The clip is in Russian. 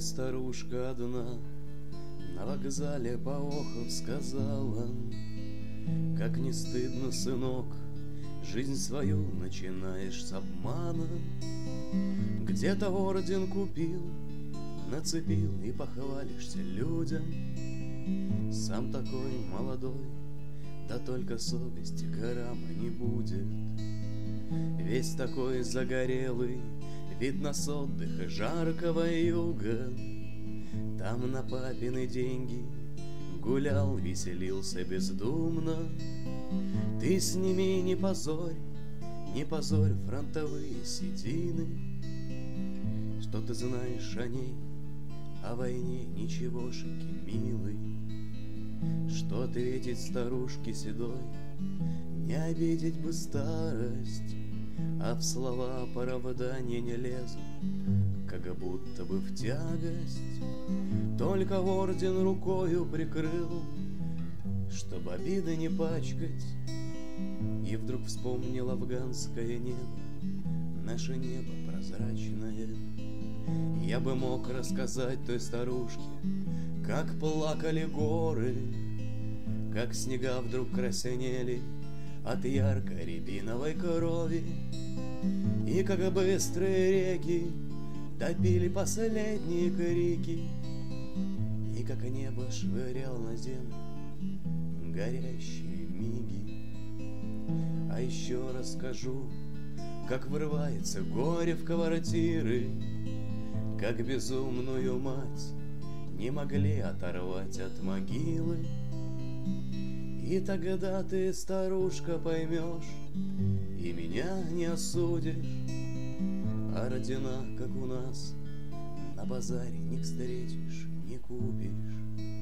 старушка одна на вокзале поохов сказала: как не стыдно, сынок, жизнь свою начинаешь с обмана. Где-то орден купил, нацепил и похвалишься людям. Сам такой молодой, да только совести грамма не будет. Весь такой загорелый, видно с отдыха жаркого юга. Там на папины деньги гулял, веселился бездумно. Ты сними, не позорь фронтовые седины. Что ты знаешь о ней, о войне ничегошеньки, милый? Что ответить старушке седой? Не обидеть бы старость, а в слова оправдания не лезу, как будто бы в тягость. Только орден рукою прикрыл, чтоб обиды не пачкать. И вдруг вспомнил афганское небо, наше небо прозрачное. Я бы мог рассказать той старушке, как плакали горы, как снега вдруг краснели от яркой рябиновой крови, и как быстрые реки топили последние крики, и как небо швырял на землю горящие миги. А еще расскажу, как врывается горе в квартиры, как безумную мать не могли оторвать от могилы. И тогда ты, старушка, поймешь и меня не осудишь. Ордена, как у нас, на базаре не встретишь, не купишь.